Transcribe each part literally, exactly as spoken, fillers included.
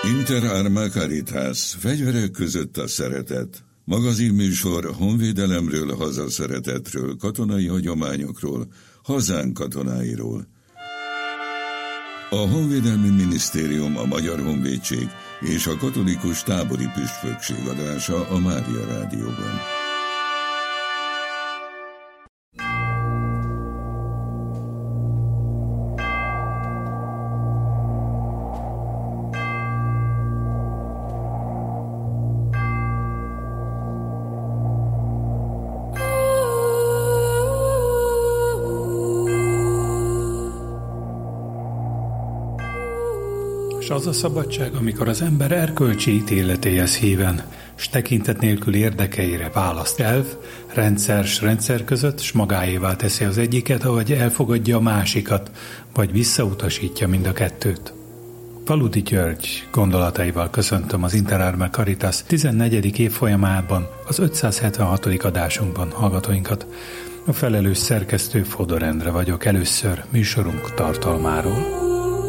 Inter Arma Caritas, fegyverek között a szeretet. Magazinműsor honvédelemről, hazaszeretetről, katonai hagyományokról, hazánk katonáiról. A Honvédelmi Minisztérium, a Magyar Honvédség és a Katolikus Tábori Püspökség adása a Mária Rádióban. És az a szabadság, amikor az ember erkölcsi ítéletéhez híven, s tekintet nélkül érdekeire választ elv, rendszer s rendszer között, s magáévá teszi az egyiket, ahogy elfogadja a másikat, vagy visszautasítja mind a kettőt. Faludi György gondolataival köszöntöm az Inter Arma Caritas tizennegyedik évfolyamában, az ötszázhetvenhatodik adásunkban hallgatóinkat. A felelős szerkesztő Fodor Endre vagyok, először műsorunk tartalmáról.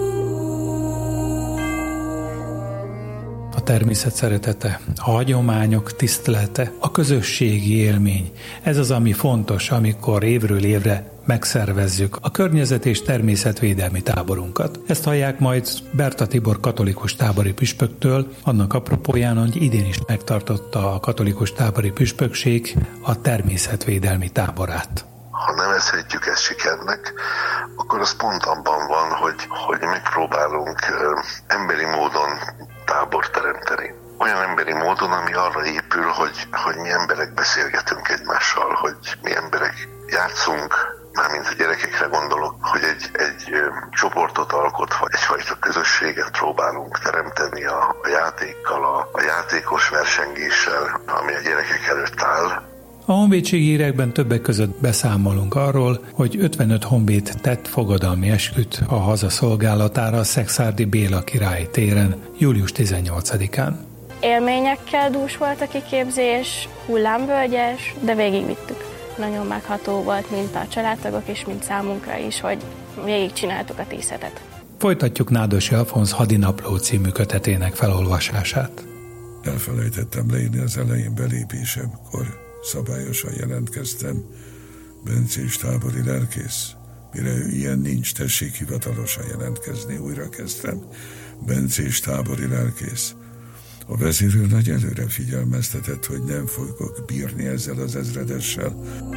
A természet szeretete, a hagyományok tisztelete, a közösségi élmény. Ez az, ami fontos, amikor évről évre megszervezzük a környezet- és természetvédelmi táborunkat. Ezt hallják majd Berta Tibor katolikus tábori püspöktől, annak apropóján, hogy idén is megtartotta a katolikus tábori püspökség a természetvédelmi táborát. Ha nevezhetjük ezt sikernek, akkor az pont abban van, hogy, hogy megpróbálunk emberi módon tábort teremteni. Olyan emberi módon, ami arra épül, hogy, hogy mi emberek beszélgetünk egymással, hogy mi emberek játszunk, mármint a gyerekekre gondolok, hogy egy, egy csoportot alkotva, egyfajta közösséget próbálunk teremteni a, a játékkal, a, a játékos versengéssel, ami a gyerekek előtt áll. A honvédségi hírekben többek között beszámolunk arról, hogy ötvenöt honvéd tett fogadalmi esküt a haza szolgálatára a Szekszárdi Béla Király téren július tizennyolcadikán. Élményekkel dús volt a kiképzés, hullámvölgyes, de végigvittük. Nagyon megható volt mind a családtagok és mind számunkra is, hogy végigcsináltuk a tíz hetet. Folytatjuk Nádosi Alfonz Hadinapló című kötetének felolvasását. Elfelejtettem leírni az elején belépésemkor. Szabályosan jelentkeztem. Bencés tábori lelkész. Mire ilyen nincs, tessék hivatalosan jelentkezni. Újra kezdtem. Bencés tábori lelkész. A vezérőrnagy előre figyelmeztetett, hogy nem fogok bírni ezzel az ezredessel.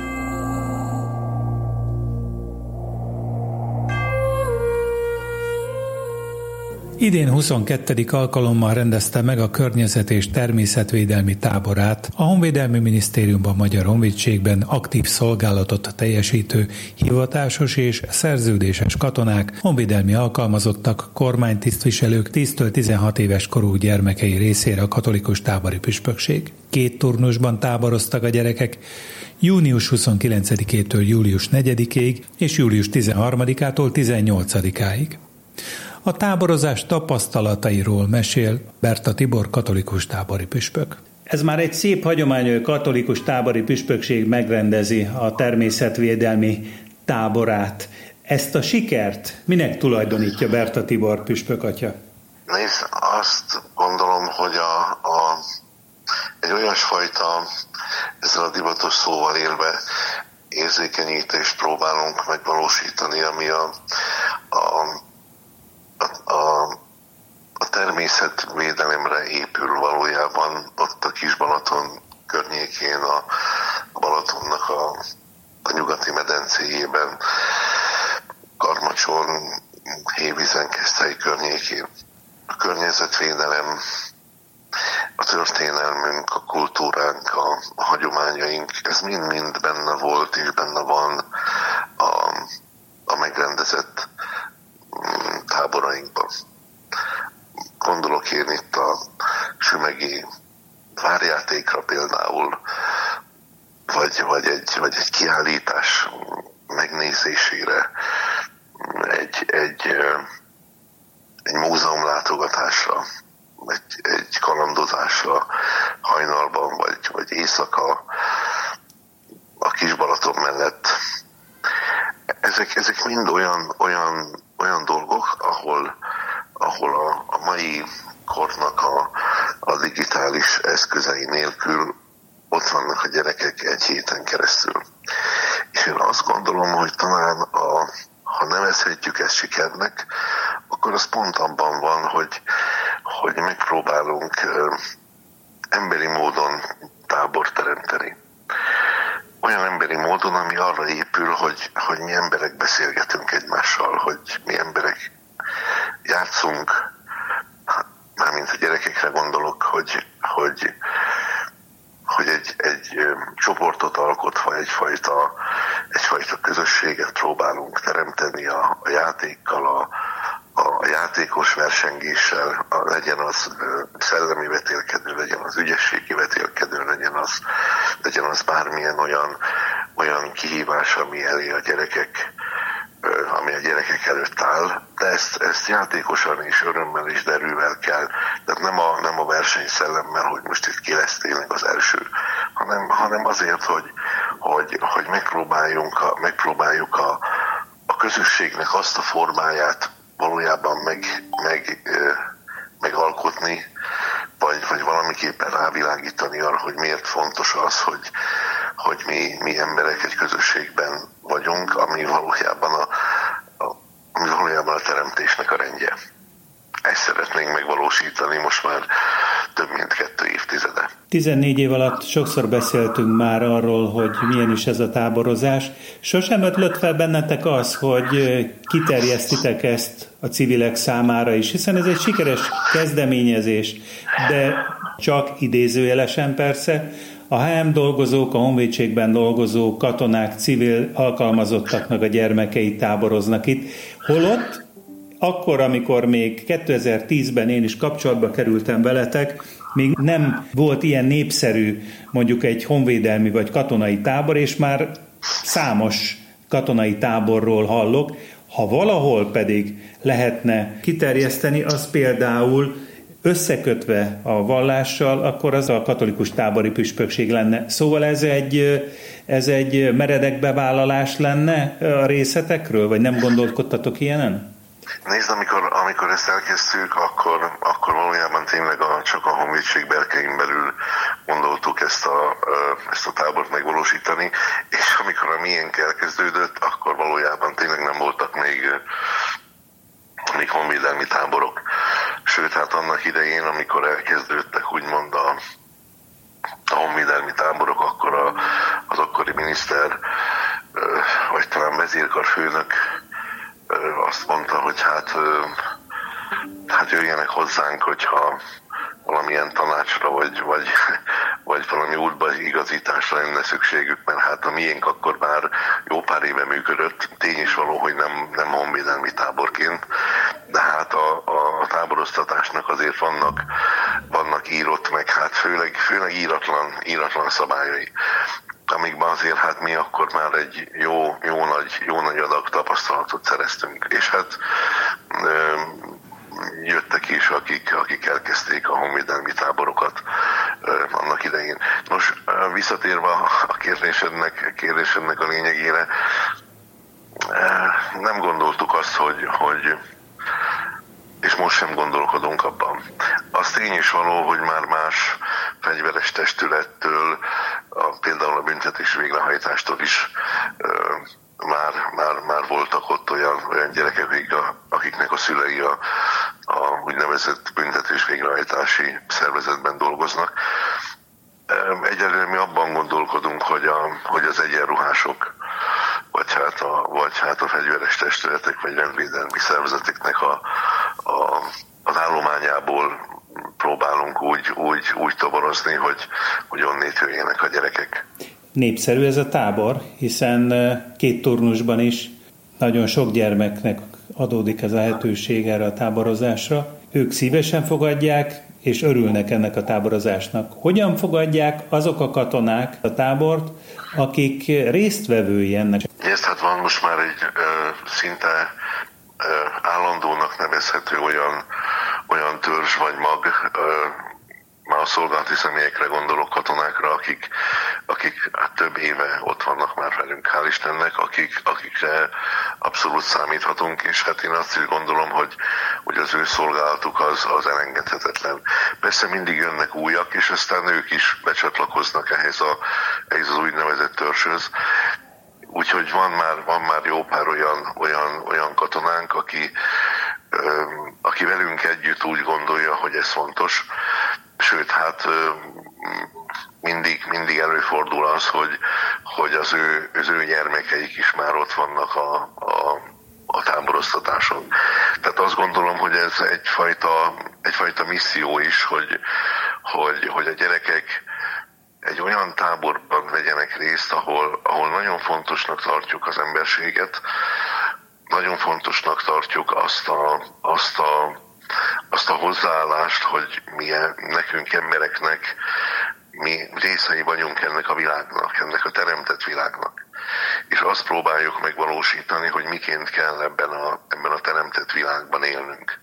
Idén huszonkettedik alkalommal rendezte meg a környezet- és természetvédelmi táborát a Honvédelmi Minisztériumban, Magyar Honvédségben aktív szolgálatot teljesítő hivatásos és szerződéses katonák, honvédelmi alkalmazottak, kormánytisztviselők, tíztől tizenhat éves korú gyermekei részére a katolikus tábori püspökség. Két turnusban táboroztak a gyerekek, június huszonkilencedikétől július negyedikéig és július tizenharmadikától tizennyolcadikáig. A táborozás tapasztalatairól mesél Berta Tibor katolikus tábori püspök. Ez már egy szép hagyomány, hogy a katolikus tábori püspökség megrendezi a természetvédelmi táborát. Ezt a sikert minek tulajdonítja Berta Tibor püspök atya? Nézd, azt gondolom, hogy a, a, egy olyasfajta, ezzel a divatos szóval élve, érzékenyítést próbálunk megvalósítani, ami a, a A, a természetvédelemre épül valójában ott a Kis-Balaton környékén, a Balatonnak a, a nyugati medencéjében, Karmacson, Hévízen, Keszthely környékén. A környezetvédelem, a történelmünk, a kultúránk, a, a hagyományaink, ez mind-mind benne volt és benne van a, a megrendezett táborainkban. Gondolok én itt a sümegi várjátékra például, vagy, vagy, egy, vagy egy kiállítás megnézésére, egy, egy, egy múzeumlátogatásra, egy, egy kalandozásra hajnalban, vagy, vagy éjszaka a Kis-Balaton mellett. Ezek, ezek mind olyan, olyan, olyan dolgok, ahol, ahol a, a mai kornak a, a digitális eszközei nélkül ott vannak a gyerekek egy héten keresztül. És én azt gondolom, hogy talán a, ha nevezhetjük ezt sikernek, akkor az pont abban van, hogy, hogy megpróbálunk ö, emberi módon tábort teremteni. Olyan emberi módon, ami arra épül, hogy, hogy mi emberek beszélgetünk egymással, hogy mi emberek játszunk, mármint a gyerekekre gondolok, hogy, hogy, hogy egy, egy csoportot alkotva egyfajta, egyfajta közösséget próbálunk teremteni a, a játékkal, a, a játékos versengéssel, a, legyen az szellemi vetélkedő, legyen az ügyességi vetélkedő, legyen az, legyen az bármilyen olyan, olyan kihívás, ami elé a gyerekek, ami a gyerekek előtt áll, de ezt, ezt játékosan és örömmel és derűvel kell, tehát nem a, nem a versenyszellemmel, hogy most itt ki lesz tényleg az első, hanem, hanem azért, hogy, hogy, hogy megpróbáljunk a, megpróbáljuk a, a közösségnek azt a formáját valójában meg, meg, megalkotni, vagy, vagy valamiképpen rávilágítani arra, hogy miért fontos az, hogy, hogy mi, mi emberek egy közösségben vagyunk, ami valójában a, a, ami valójában a teremtésnek a rendje. Ezt szeretnénk megvalósítani most már több mint kettő évtizede. tizennégy év alatt sokszor beszéltünk már arról, hogy milyen is ez a táborozás. Sosem ötlött fel bennetek az, hogy kiterjesztitek ezt a civilek számára is, hiszen ez egy sikeres kezdeményezés, de csak idézőjelesen persze, a há em dolgozók, a honvédségben dolgozó katonák, civil alkalmazottaknak a gyermekei táboroznak itt. Holott akkor, amikor még kétezer-tízben én is kapcsolatba kerültem veletek, még nem volt ilyen népszerű mondjuk egy honvédelmi vagy katonai tábor, és már számos katonai táborról hallok. Ha valahol pedig lehetne kiterjeszteni, az például összekötve a vallással, akkor az a katolikus tábori püspökség lenne. Szóval ez egy, ez egy meredek bevállalás lenne a részletekről, vagy nem gondolkodtatok ilyenen? Nézd, amikor, amikor ezt elkezdtük, akkor, akkor valójában tényleg a, csak a honvédség berkein belül gondoltuk ezt a, ezt a tábort megvalósítani, és amikor a miénk elkezdődött, akkor valójában tényleg nem voltak még, még honvédelmi táborok. Sőt, hát annak idején, amikor elkezdődtek úgymond a, a honvédelmi táborok, akkor a, az akkori miniszter, vagy talán vezérkarfőnök azt mondta, hogy hát, hát jöjjenek hozzánk, hogyha valamilyen tanácsra, vagy, vagy, vagy valami útba igazításra lenne szükségük, mert hát a miénk akkor már jó pár éve működött. Tény is való, hogy nem, nem honvédelmi táborként, de hát a, a, a táboroztatásnak azért vannak, vannak írott, meg hát főleg, főleg íratlan, íratlan szabályai, amikben azért hát mi akkor már egy jó, jó, nagy, jó nagy adag tapasztalatot szereztünk. És hát ö, jöttek is, akik, akik elkezdték a honvédelmi táborokat ö, annak idején. Nos, visszatérve a kérdésednek, kérdésednek a lényegére, ö, nem gondoltuk azt, hogy, hogy és most sem gondolkodunk abban. Az tény is való, hogy már más fegyveres testülettől, a, például a büntetés végrehajtástól is ö, már, már, már voltak ott olyan, olyan gyerekek, akik a, akiknek a szülei a, a úgynevezett büntetés végrehajtási szervezetben dolgoznak. Egyelőre mi abban gondolkodunk, hogy, a, hogy az egyenruhások, vagy hát, a, vagy hát a fegyveres testületek, vagy rendvédelmi szervezeteknek a, a, az állományából próbálunk úgy, úgy, úgy toborozni, hogy, hogy onnét jöjjenek a gyerekek. Népszerű ez a tábor, hiszen két turnusban is nagyon sok gyermeknek adódik ez a lehetőség erre a táborozásra. Ők szívesen fogadják, és örülnek ennek a táborozásnak. Hogyan fogadják azok a katonák a tábort, akik résztvevői ennek? Ezt hát van most már egy ö, szinte ö, állandónak nevezhető olyan, olyan törzs vagy mag, ö, már a szolgálati személyekre gondolok, katonákra, akik, akik hát több éve ott vannak már velünk, hál' Istennek, akik, akikre abszolút számíthatunk, és hát én azt is gondolom, hogy, hogy az ő szolgálatuk az, az elengedhetetlen. Persze mindig jönnek újak, és aztán ők is becsatlakoznak ehhez, a, ehhez az úgynevezett törzshöz. Úgyhogy van már, van már jó pár olyan, olyan, olyan katonánk, aki, ö, aki velünk együtt úgy gondolja, hogy ez fontos. Sőt, hát ö, mindig, mindig előfordul az, hogy, hogy az, ő, az ő gyermekeik is már ott vannak a, a, a táboroztatáson. Tehát azt gondolom, hogy ez egyfajta, egyfajta misszió is, hogy, hogy, hogy a gyerekek egy olyan táborban vegyenek részt, ahol, ahol nagyon fontosnak tartjuk az emberséget, nagyon fontosnak tartjuk azt a, azt a, azt a hozzáállást, hogy mi nekünk embereknek, mi részei vagyunk ennek a világnak, ennek a teremtett világnak. És azt próbáljuk megvalósítani, hogy miként kell ebben a, ebben a teremtett világban élnünk.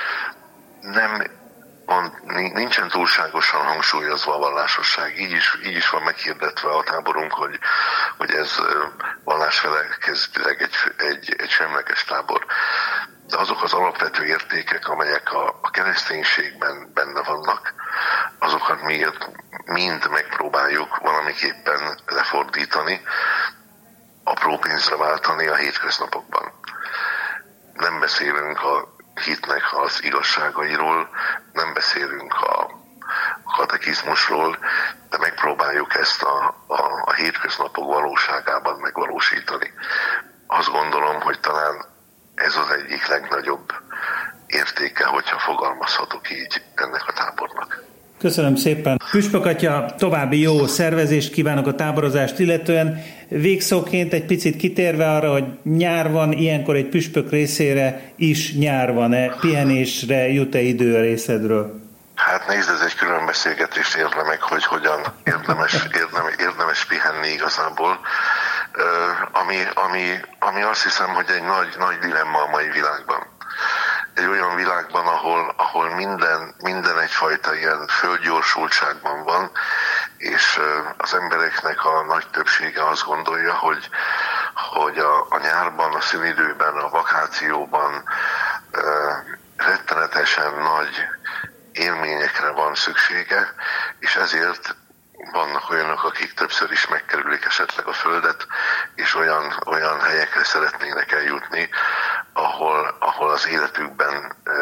Nem nincsen túlságosan hangsúlyozva a vallásosság. Így is, így is van meghirdetve a táborunk, hogy, hogy ez vallásfelekezetileg egy, egy, egy semleges tábor. De azok az alapvető értékek, amelyek a, a kereszténységben benne vannak, azokat mi mind megpróbáljuk valamiképpen lefordítani, apró pénzre váltani a hétköznapokban. Nem beszélünk a hitnek az igazságairól, nem beszélünk a katekizmusról, de megpróbáljuk ezt a, a, a hétköznapok valóságában megvalósítani. Azt gondolom, hogy talán ez az egyik legnagyobb értéke, hogyha fogalmazhatok így ennek a tábornak. Köszönöm szépen. Püspök atya, további jó szervezést kívánok a táborozást illetően. Végszóként egy picit kitérve arra, hogy nyár van, ilyenkor egy püspök részére is nyár van-e? Pihenésre jut-e idő a részedről? Hát nézd, ez egy külön beszélgetést érne meg, hogy hogyan érdemes, érdemes, érdemes pihenni igazából. Uh, ami, ami, ami azt hiszem, hogy egy nagy, nagy dilemma a mai világban. Egy olyan világban, ahol, ahol minden, minden egyfajta ilyen földgyorsultságban van, és az embereknek a nagy többsége azt gondolja, hogy, hogy a, a nyárban, a szünidőben, a vakációban uh, rettenetesen nagy élményekre van szüksége, és ezért vannak olyanok, akik többször is megkerülik esetleg a földet, és olyan, olyan helyekre szeretnének eljutni, ahol, ahol az életükben e,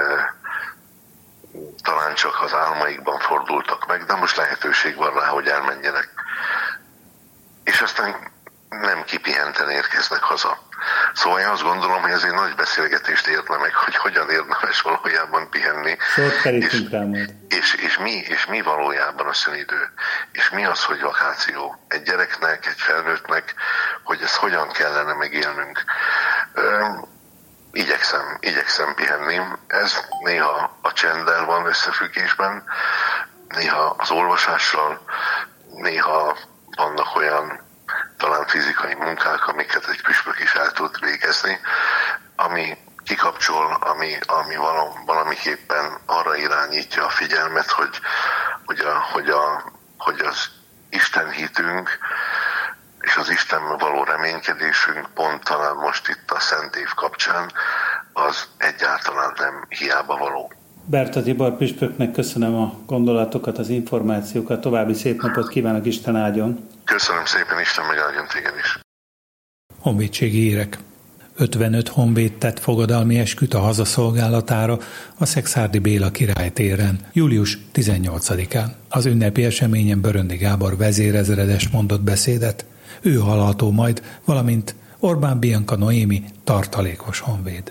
talán csak az álmaikban fordultak meg, de most lehetőség van rá, hogy elmenjenek. És aztán nem kipihenten érkeznek haza. Szóval én azt gondolom, hogy ez egy nagy beszélgetést érne meg, hogy hogyan érdemes valójában pihenni. És, és, és, mi, és mi valójában a szünidő. És mi az, hogy vakáció. Egy gyereknek, egy felnőttnek, hogy ezt hogyan kellene megélnünk. Üm, igyekszem, igyekszem pihenni. Ez néha a csenddel van összefüggésben, néha az olvasással, néha vannak olyan talán fizikai munkák, amiket egy püspök is el tud végezni, ami kikapcsol, ami, ami valamiképpen arra irányítja a figyelmet, hogy, hogy, a, hogy, a, hogy az Isten hitünk és az Istenben való reménykedésünk pont talán most itt a Szent Év kapcsán az egyáltalán nem hiába való. Berta Tibor püspöknek köszönöm a gondolatokat, az információkat, további szép napot kívánok, Isten áldjon! Köszönöm szépen, Isten megáldjon téged is! Honvédségi hírek. ötvenöt honvéd tett fogadalmi esküt a hazaszolgálatára a Szekszárdi Béla Király téren július tizennyolcadikán. Az ünnepi eseményen Böröndi Gábor vezérezredes mondott beszédet, ő hallható majd, valamint Orbán Bianca Noémi tartalékos honvéd.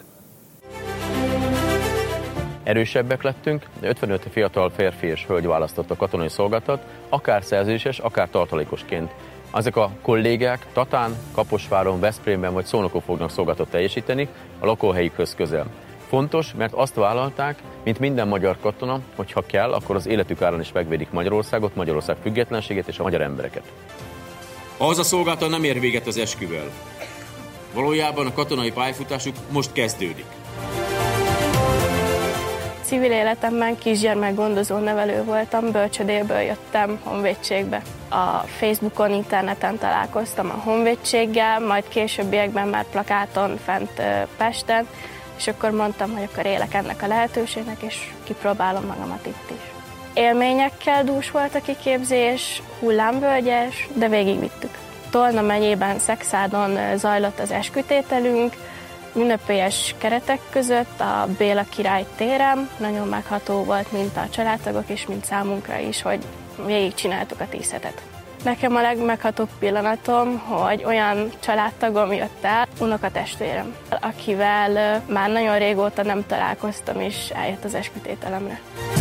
Erősebbek lettünk, de ötvenöt fiatal férfi és hölgy választott a katonai szolgálatot, akár szerződéses, akár tartalékosként. Ezek a kollégák Tatán, Kaposváron, Veszprémben vagy Szolnokon fognak szolgálatot teljesíteni a lakóhelyükhöz közel. Fontos, mert azt vállalták, mint minden magyar katona, hogy ha kell, akkor az életük árán is megvédik Magyarországot, Magyarország függetlenségét és a magyar embereket. A hazaszolgálata nem ér véget az esküvel. Valójában a katonai pályafutásuk most kezdődik. civil életemben kisgyermekgondozó nevelő voltam, bölcsödéből jöttem honvédségbe. A Facebookon, interneten találkoztam a honvédséggel, majd későbbiekben már plakáton fent Pesten, és akkor mondtam, hogy akkor élek ennek a lehetőségnek, és kipróbálom magamat itt is. Élményekkel dús volt a kiképzés, hullámvölgyes, de végigvittük. Tolna megyében, Szekszádon zajlott az eskütételünk, ünnepélyes keretek között a Béla Király téren. Nagyon megható volt mind a családtagok és mind számunkra is, hogy végigcsináltuk a tíz hetet. Nekem a legmeghatóbb pillanatom, hogy olyan családtagom jött el, unokatestvérem, akivel már nagyon régóta nem találkoztam, és eljött az eskütételemre.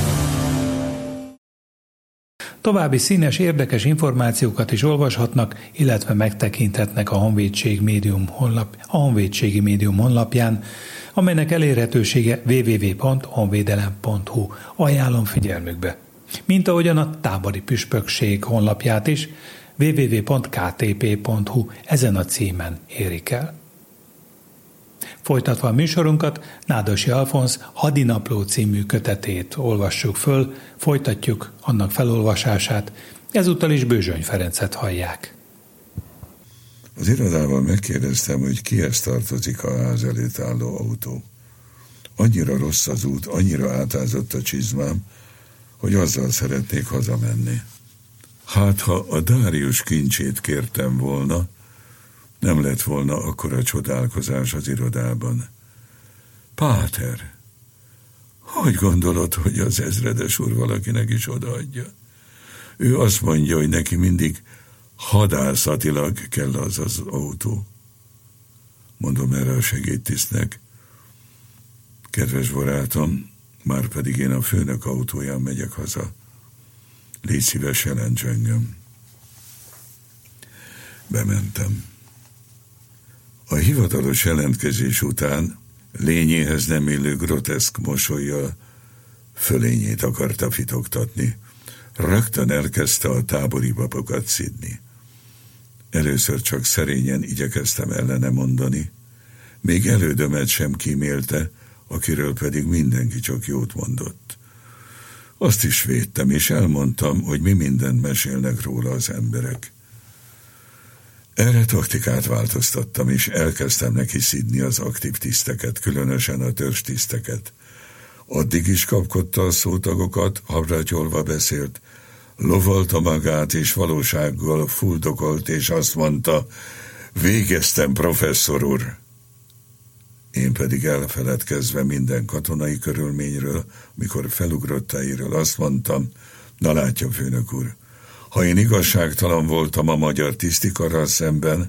További színes, érdekes információkat is olvashatnak, illetve megtekinthetnek a Honvédség Médium honlap, a Honvédségi Médium honlapján, amelynek elérhetősége double-u double-u double-u pont honvédelem pont hu. Ajánlom figyelmükbe. Mint ahogyan a tábori püspökség honlapját is, double-u double-u double-u pont k t p pont hu ezen a címen érik el. Folytatva a műsorunkat, Nádosi Alfonz Hadinapló című kötetét olvassuk föl, folytatjuk annak felolvasását, ezúttal is Bőzsöny Ferencet hallják. Az irodában megkérdeztem, hogy kihez tartozik a ház előtt álló autó. Annyira rossz az út, annyira átázott a csizmám, hogy azzal szeretnék hazamenni. Hát, ha a Dárius kincsét kértem volna, nem lett volna akkora csodálkozás az irodában. Páter, hogy gondolod, hogy az ezredes úr valakinek is odaadja? Ő azt mondja, hogy neki mindig hadászatilag kell az az autó. Mondom erre a segédtisztnek, kedves barátom, már pedig én a főnök autóján megyek haza. Légy szíves, jelents engem. Bementem. A hivatalos jelentkezés után lényéhez nem illő groteszk mosollyal fölényét akarta fitoktatni. Rögtön elkezdte a tábori babokat szidni. Először csak szerényen igyekeztem ellene mondani, még elődömet sem kímélte, akiről pedig mindenki csak jót mondott. Azt is védtem, és elmondtam, hogy mi mindent mesélnek róla az emberek. Erre taktikát változtattam, és elkezdtem neki szidni az aktív tiszteket, különösen a törzstiszteket. Addig is kapkodta a szótagokat, habratyolva beszélt, lovalta magát, és valósággal fuldokolt, és azt mondta, végeztem, professzor úr. Én pedig elfeledkezve minden katonai körülményről, mikor felugrottáiről azt mondtam, na látja, főnök úr, ha én igazságtalan voltam a magyar tisztikarral szemben,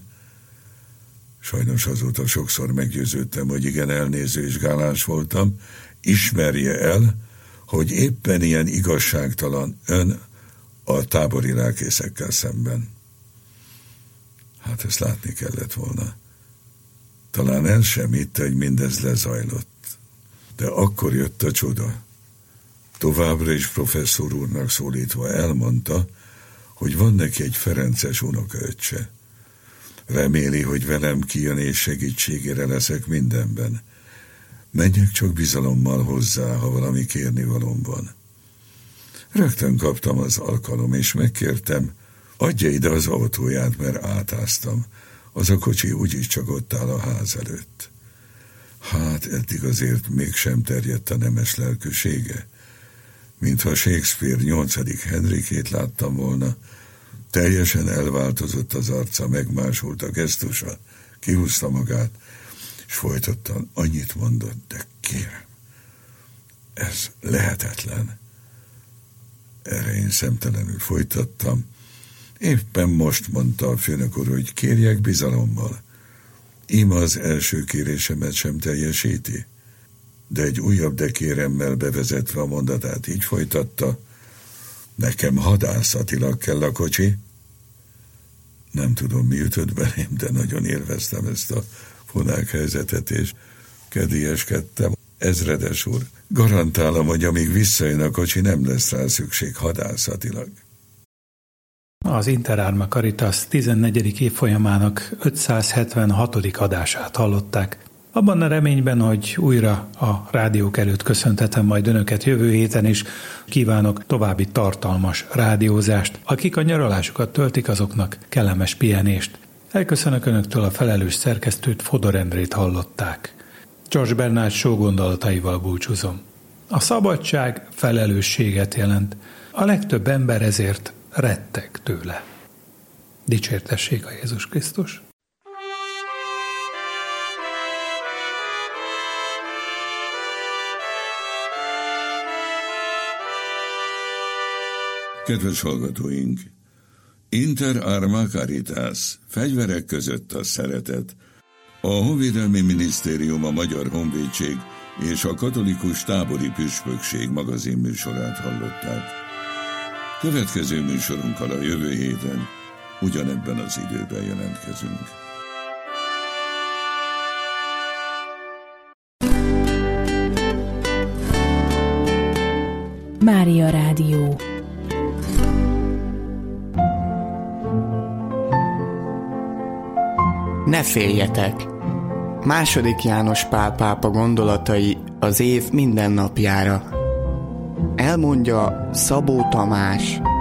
sajnos azóta sokszor meggyőződtem, hogy igen elnéző és gáláns voltam, ismerje el, hogy éppen ilyen igazságtalan ön a tábori lelkészekkel szemben. Hát ezt látni kellett volna. Talán el sem hitte, hogy mindez lezajlott. De akkor jött a csoda. Továbbra is professzor úrnak szólítva elmondta, hogy van neki egy ferences unokaöccse. Reméli, hogy velem kijön és segítségére leszek mindenben. Menjek csak bizalommal hozzá, ha valami kérnivalóm van. Rögtön kaptam az alkalom, és megkértem, adja ide az autóját, mert átáztam. Az a kocsi úgyis csak ott áll a ház előtt. Hát eddig azért mégsem terjedt a nemes lelkűsége. Mintha Shakespeare nyolcadik Henrikét láttam volna, teljesen elváltozott az arca, megmásult a gesztusa, kihúzta magát, és folytattan annyit mondott, de kérem, ez lehetetlen. Erre én szemtelenül folytattam. Éppen most mondta a főnök úr, hogy kérjek bizalommal. Íme az első kérésemet sem teljesíti. De egy újabb de kéremmel bevezetve a mondatát így folytatta, nekem hadászatilag kell a kocsi. Nem tudom, mi ütött belém, de nagyon élveztem ezt a fonák helyzetet, és kedélyeskedtem. Ezredes úr, garantálom, hogy amíg visszajön a kocsi, nem lesz rá szükség hadászatilag. Az Interárma Caritas tizennegyedik évfolyamának ötszázhetvenhatodik adását hallották. Abban a reményben, hogy újra a rádiók előtt köszöntetem majd önöket jövő héten is, kívánok további tartalmas rádiózást. Akik a nyaralásukat töltik, azoknak kellemes pihenést. Elköszönök önöktől, a felelős szerkesztőt, Fodor Endrét hallották. George Bernard Shaw gondolataival búcsúzom. A szabadság felelősséget jelent. A legtöbb ember ezért retteg tőle. Dicsértessék a Jézus Krisztus! Kedves hallgatóink! Inter arma caritas, fegyverek között a szeretet. A Honvédelmi Minisztérium, a Magyar Honvédség és a Katolikus Tábori Püspökség magazin műsorát hallották. Következő műsorunkkal a jövő héten ugyanebben az időben jelentkezünk. Mária Rádió. Ne féljetek! Második János Pál pápa gondolatai az év minden napjára. Elmondja Szabó Tamás,